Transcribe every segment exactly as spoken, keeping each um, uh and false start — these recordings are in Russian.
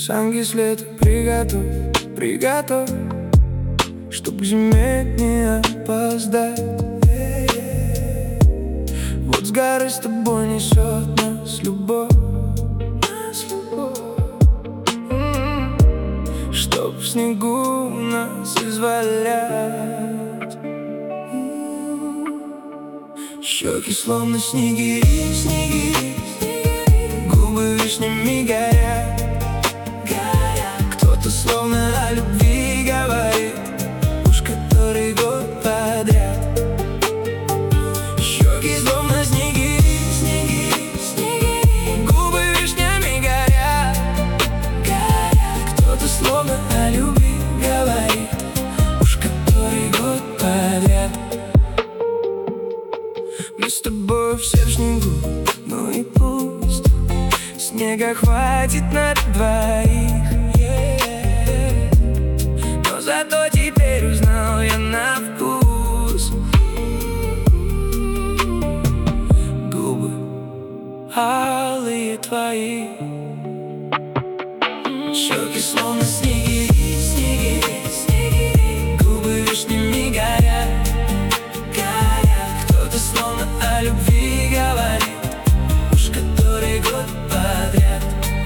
Санки с лета приготовь, приготовь, чтоб к зиме не опоздать. Вот с горы с тобой несет нас любовь, нас любовь. Чтоб в снегу нас извалять. Щеки словно снегири, снегири, губы вишнями горят, горят. Кто-то словно о любви говорит, уж который год подряд. Щеки словно снегири, снегири, снегири, губы вишнями горят, горят. Кто-то словно о любви говорит, уж который год подряд. Мы с тобой все в снегу, ну и пусть. Снега хватит на двоих, yeah. Но зато теперь узнал я на вкус губы алые твои. Щеки словно снегири, снегири, снегири, губы вишнями горят, горят. Кто-то словно о любви говорит, уж который год подряд.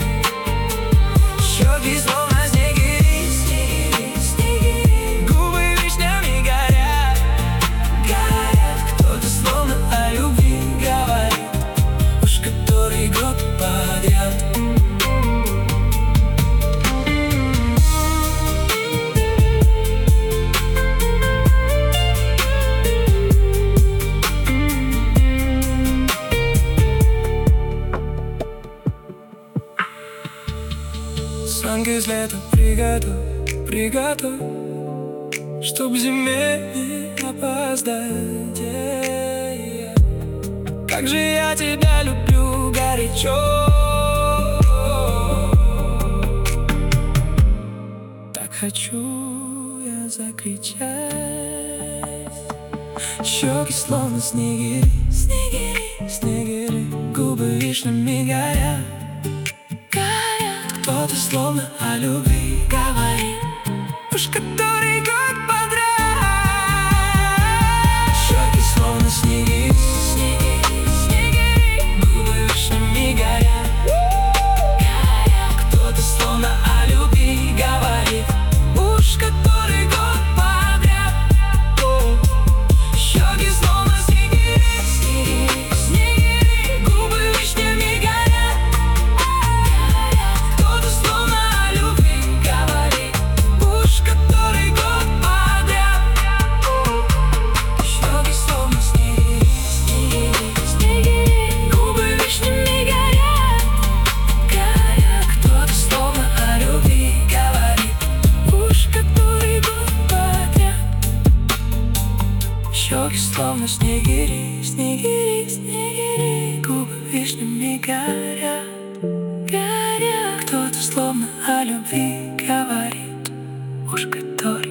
Щеки словно снегири, снегири, снегири, губы вишнями горят, горят. Кто-то словно о любви говорит, уж который год подряд. Санки с лета приготовь, приготовь, чтоб зиме не опоздать, yeah, yeah. Как же я тебя люблю горячо, так хочу я закричать. Щеки словно снегири, снегири, снегири, губы вишнями горят, горят. Кто-то словно о любви говорит, уж который год подряд. Щеки словно снегири, снегири, снегири, губы вишнями горят, горят. Кто-то словно о любви говорит, уж который год подряд. Щеки словно снегири, снегири, снегири, губы вишнями горят, горят. Кто-то словно о любви говорит, уж который год подряд. Щеки словно снегири, снегири, снегири, губы вишнями горят, горят. Кто-то словно о любви говорит, уж который год подряд. Щеки словно снегири, снегири, снегири, губы вишнями горят, горят. Кто-то словно о любви говорит, уж который